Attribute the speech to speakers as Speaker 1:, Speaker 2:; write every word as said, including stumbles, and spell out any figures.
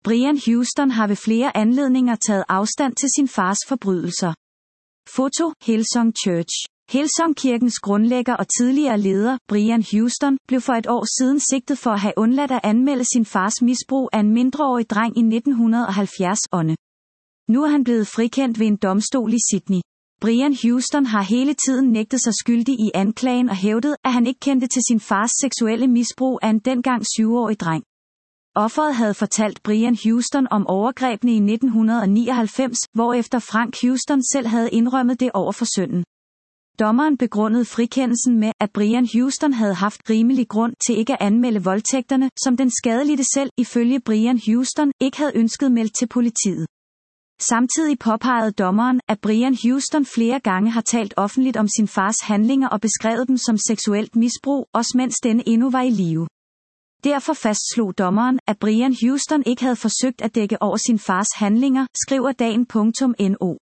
Speaker 1: Brian Houston har ved flere anledninger taget afstand til sin fars forbrydelser. Foto: Hillsong Church. Hillsong-kirkens grundlægger og tidligere leder, Brian Houston, blev for et år siden sigtet for at have undladt at anmelde sin fars misbrug af en mindreårig dreng i nitten halvfjerdserne. Nu er han blevet frikendt ved en domstol i Sydney. Brian Houston har hele tiden nægtet sig skyldig i anklagen og hævdet, at han ikke kendte til sin fars seksuelle misbrug af en dengang syvårig dreng. Offeret havde fortalt Brian Houston om overgrebene i nitten nioghalvfems, hvorefter Frank Houston selv havde indrømmet det over for sønnen. Dommeren begrundede frikendelsen med, at Brian Houston havde haft rimelig grund til ikke at anmelde voldtægterne, som den skadelidte selv, ifølge Brian Houston, ikke havde ønsket meldt til politiet. Samtidig påpegede dommeren, at Brian Houston flere gange har talt offentligt om sin fars handlinger og beskrevet dem som seksuelt misbrug, også mens denne endnu var i live. Derfor fastslog dommeren, at Brian Houston ikke havde forsøgt at dække over sin fars handlinger, skriver dagen punktum no.